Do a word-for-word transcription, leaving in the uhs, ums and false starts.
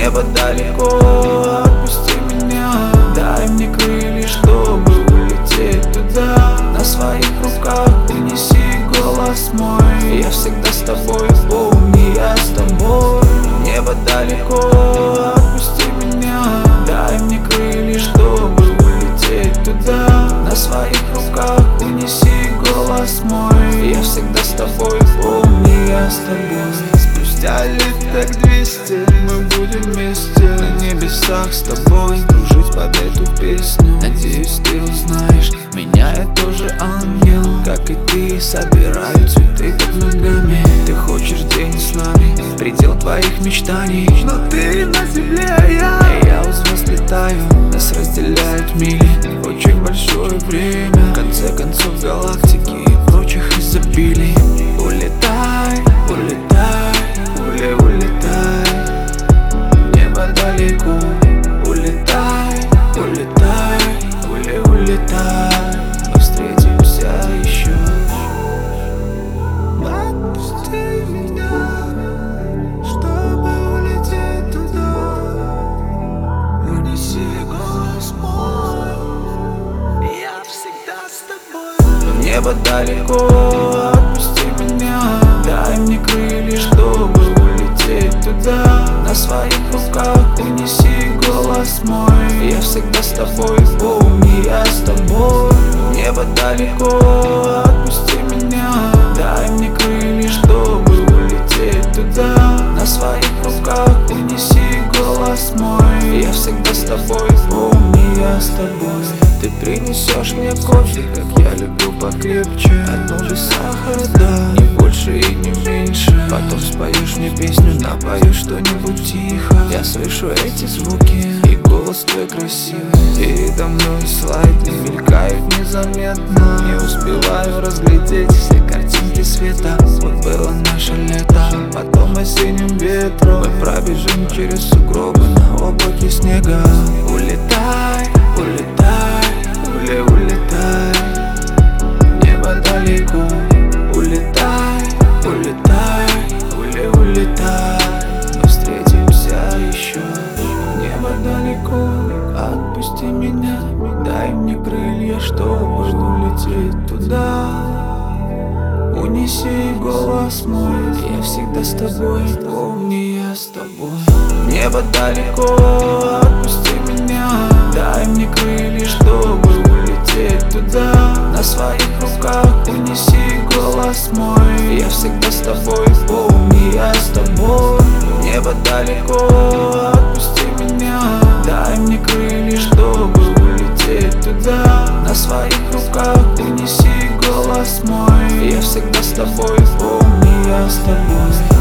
Небо далеко, отпусти меня. Дай мне крылья, чтобы улететь туда. На своих руках унеси голос мой. Я всегда с тобой, помни, я с тобой. Небо далеко, отпусти меня. Дай мне крылья, чтобы улететь туда. На своих руках унеси голос мой. Я всегда с тобой, помни, я с тобой. Спустя лет так двести мы будем вместе на небесах с тобой, дружить под эту песню. Надеюсь, ты узнаешь меня, я тоже ангел, как и ты. Собираю цветы под ногами. Ты хочешь день с нами, предел твоих мечтаний. Но ты на земле, а я, и я у звезд летаю. Нас разделяют мили, очень большое время. В конце концов галактики и прочих изобилий. Улетай, улетай, уле, улетай. Небо далеко, улетай, улетай, уле, улетай. Мы встретимся еще. Отпусти меня, чтобы улететь туда. Унеси голос мой. Я всегда с тобой. Небо далеко, отпусти меня. Дай мне крылья, чтобы улететь туда. На своих руках унеси голос мой. Я всегда с тобой, помни, я с тобой. Небо далеко, отпусти меня. Дай мне крылья, чтобы улететь туда. На своих руках унеси голос мой. Я всегда с тобой, помни, я с тобой. Ты принесешь мне кофе, как я люблю, покрепче. Одну без сахара, да, не больше и не меньше. Потом споешь мне песню, напоешь что-нибудь тихо. Я слышу эти звуки, и голос твой красивый. Передо мной слайды мелькают незаметно. Не успеваю разглядеть все картинки света. Вот было наше лето, потом осенним ветром мы пробежим через сугробы на облаке снега. Улетай, улетай, уле, улетай. Небо далеко, улетай, улетай, уле, улетай. Мы встретимся еще. Небо далеко, отпусти меня. Дай мне крылья, чтобы улететь туда. Унеси голос мой. Я всегда с тобой, помни, я с тобой. Небо далеко, отпусти меня. Дай мне крылья, чтобы улететь туда. На своих руках унеси голос мой. Я всегда с тобой, помни, я с тобой. Небо далеко, отпусти меня. Дай мне крылья, чтобы улететь туда. На своих руках унеси голос мой. Я всегда с тобой, помни, я с тобой.